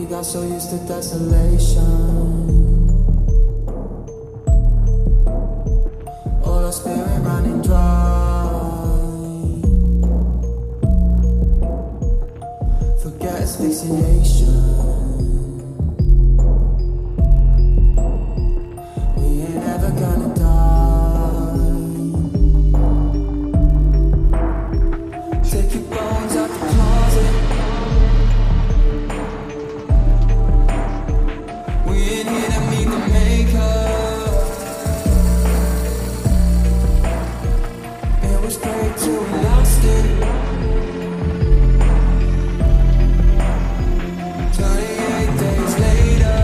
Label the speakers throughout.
Speaker 1: got so used to desolation. All our spirit running dry. Forget asphyxiation. We ain't ever gonna die. Take your bones out the closet. We ain't here to meet the maker. It was great till we lost it. 28 days later,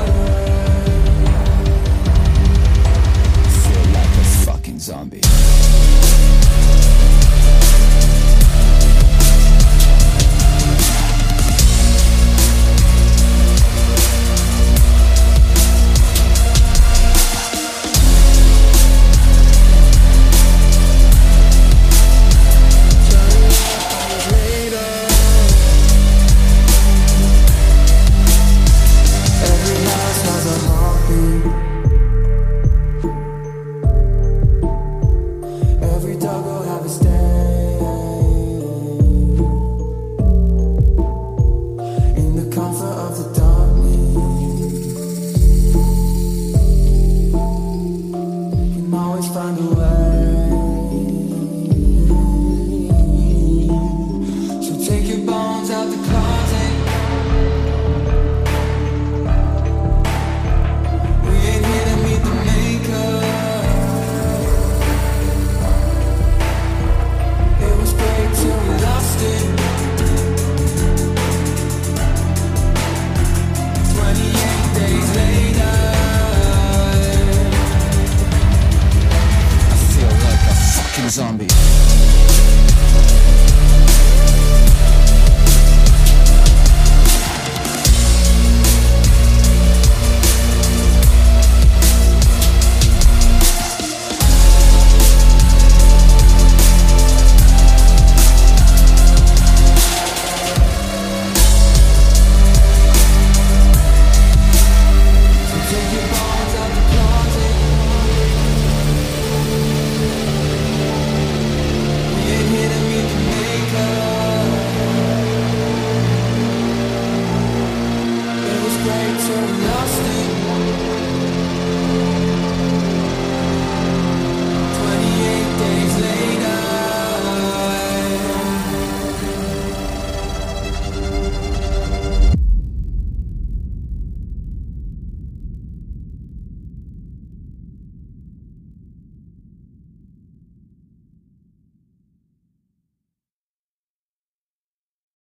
Speaker 2: feel like a fucking zombie.
Speaker 1: every house has a heartbeat. Every dog will have its day. In the comfort of the darkness, you can always find a way. So take your bones out the closet. We ain't here to meet the maker. It was great till we lost it. 28 days later,
Speaker 2: I feel like a fucking zombie.